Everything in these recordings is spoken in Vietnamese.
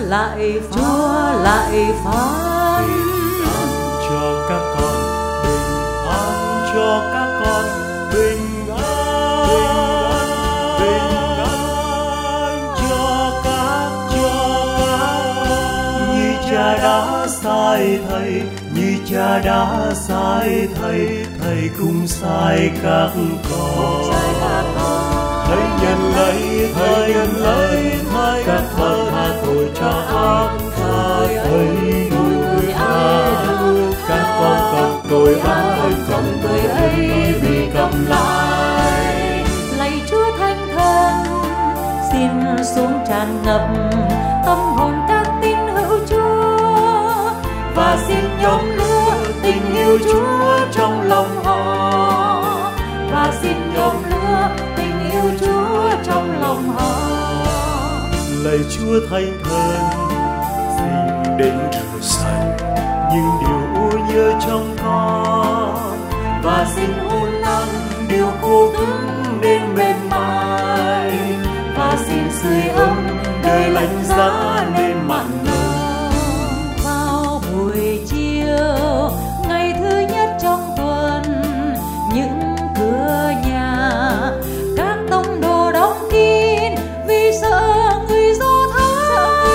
lại phán cho các con bình an, cho các con bình an, bình an cho các như cha đã sai thầy, như cha đã sai thầy, thầy cũng sai các con. Thầy nhận lấy các con tha tội cho ác, thầy nuôi ác các con cầm tội ấy vì cầm lại. Lạy Chúa Thánh Thần, xin xuống tràn ngập tâm hồn các tín hữu Chúa, và xin nhóm lửa tình yêu Chúa trong lòng họ, và xin nhóm lửa tình yêu Chúa trong lòng họ. Lạy Chúa Thánh Thần, xin đến rửa sạch những điều ô nhơ trong con, và xin hôn nắng điều khô cứng nên mềm mại, và xin sưởi ấm đời lạnh giá nên mặn nồng. Vào buổi chiều ngày thứ nhất trong tuần, những cửa nhà các tông đồ đóng kín vì sợ người Do Thái.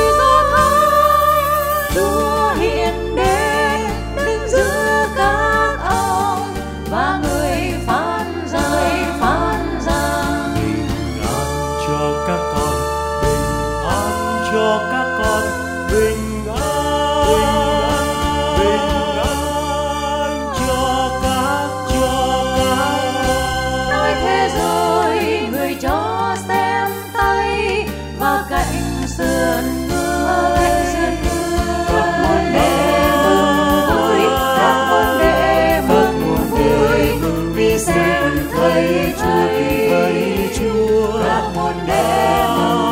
Chúa hiện đến đứng giữa các ông, và người phán rằng bình an cho các con, bình an cho các con, bình an, bình an cho các. nói thế rồi người cho xem tay và cạnh sườn người. Các môn đệ mừng vui vì xem thấy Chúa. Các môn đệ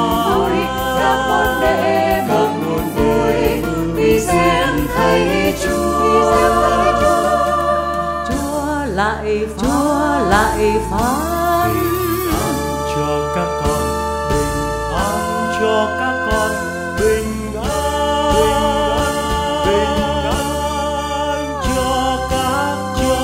mừng vui vì xem thấy Chúa. Chúa lại phán Cho các con bình an, cho các con bình an, bình an cho các.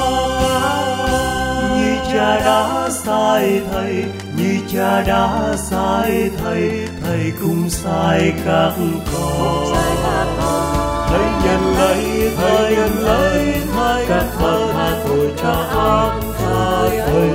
Như cha đã sai thầy, như cha đã sai thầy, thầy cũng sai các con. Thầy nhận lấy các con tha tội cho ác, thầy